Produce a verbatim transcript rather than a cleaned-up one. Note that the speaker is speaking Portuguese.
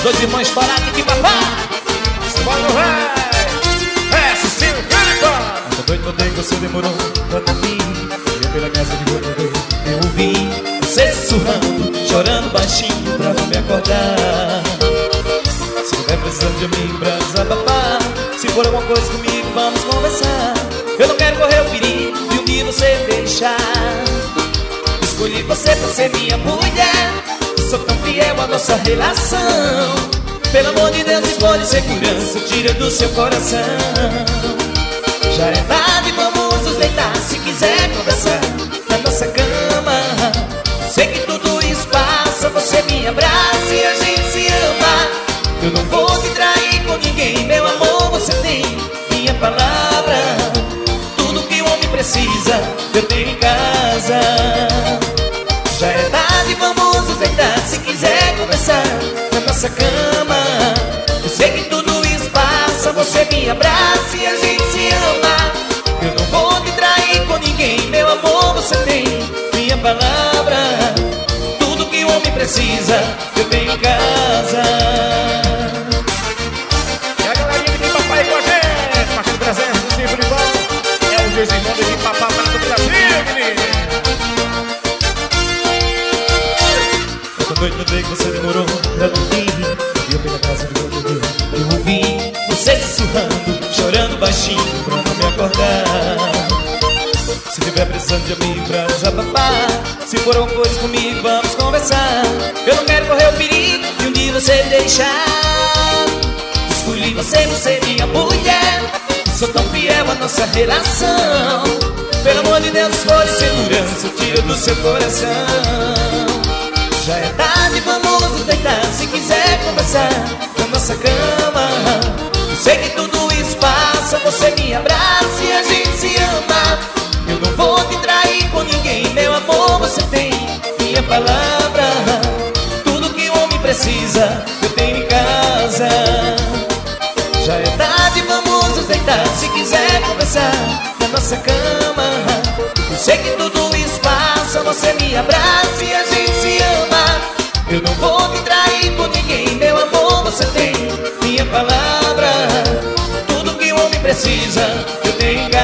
Dois irmãos parados de papá. Bora, vai! É, Cecílio Felipe! Tô doido, notei que você demorou pra dormir. Eu pela casa de você, eu ouvi você sussurrando, chorando baixinho pra não me acordar. Se tiver precisando de mim pra desabafar, se for alguma coisa comigo, vamos conversar. Eu não quero correr o perigo de um dia você deixar. Escolhi você pra ser minha mulher. Sou tão fiel à nossa relação. Pelo amor de Deus, escolhe segurança, tira do seu coração. Já é tarde, vamos nos deitar. Se quiser conversar na nossa cama, sei que tudo isso passa. Você me abraça e a gente se ama. Eu não vou te trair com ninguém, meu amor, você tem minha palavra. Tudo que o homem precisa, eu tenho em casa. Já é tarde, vamos nos deitar. Se quiser conversar na nossa cama, eu sei que tudo isso passa. Você me abraça e a gente se ama. Eu não vou te trair com ninguém, meu amor, você tem minha palavra. Tudo que o homem precisa, eu tenho em casa. E a galerinha de papai com a gente, marcando presença do Cecílio Felipe. É o dois irmãos de papá para do Brasil, menino. Tô doido, notei que você demorou pra dormir. Eu pela casa de você, eu ouvi você sussurrando, chorando baixinho pra não me acordar. Se tiver precisando de mim pra desabafar, se for alguma coisa comigo, vamos conversar. Eu não quero correr o perigo de um dia você deixar. Escolhi você, você é minha mulher. Sou tão fiel à nossa relação. Pelo amor de Deus, escolhe segurança, tira do seu coração. Já é tarde, vamos nos deitar. Se quiser conversar na nossa cama, eu sei que tudo isso passa. Você me abraça e a gente se ama. Eu não vou te trair com ninguém, meu amor, você tem minha palavra. Tudo que o homem precisa, eu tenho em casa. Já é tarde, vamos nos deitar. Se quiser conversar na nossa cama, eu sei que tudo isso passa. Você me abraça e a gente se ama. Eu não vou te trair por ninguém, meu amor, você tem minha palavra. Tudo que o homem precisa, eu tenho em casa.